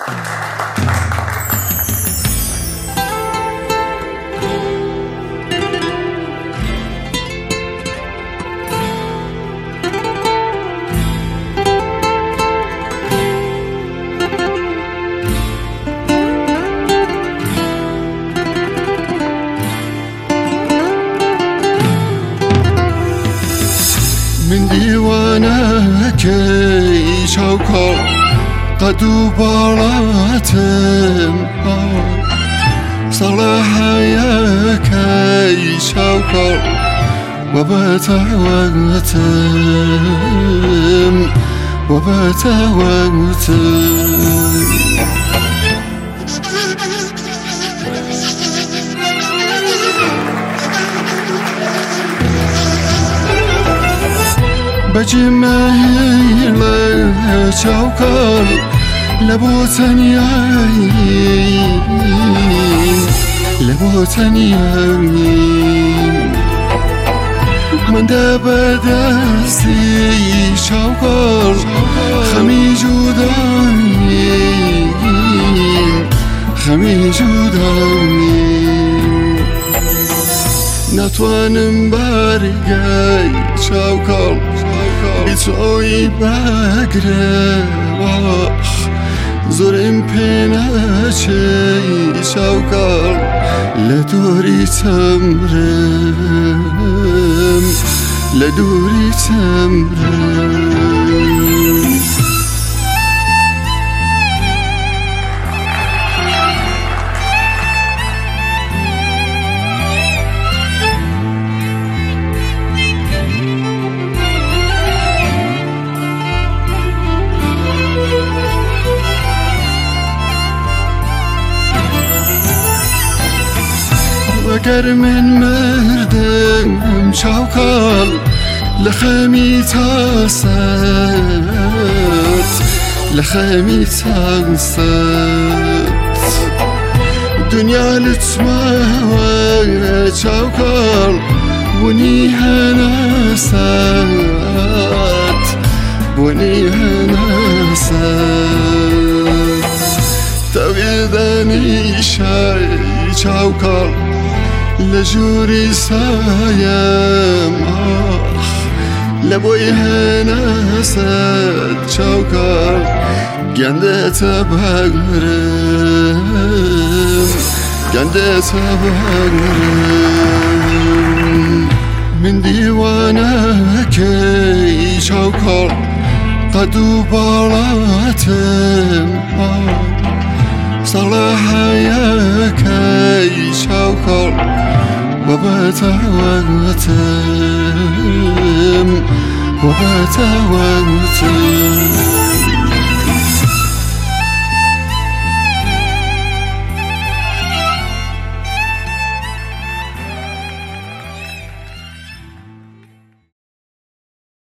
من دیوانه کی چوکار قدو بالاتم صلاحي كي چوکار و بتوتم بجمعي لچوکار لبو تنياين من دب دستي چوکار خمی جدایين نتوانم برگی چوکار بیتوی بگره زورم پینچه چوکار لدوری تمرم اگر من مردم چوکار لخمی تنست دنیا لتما چوکار بونی هنست تویدنی شای چوکار لجوري سايم لبوي هنست چوکار گنده تبغرم من دیوانه کی چوکار قدو بالاتم صلاحي كي چوکار و بتوتم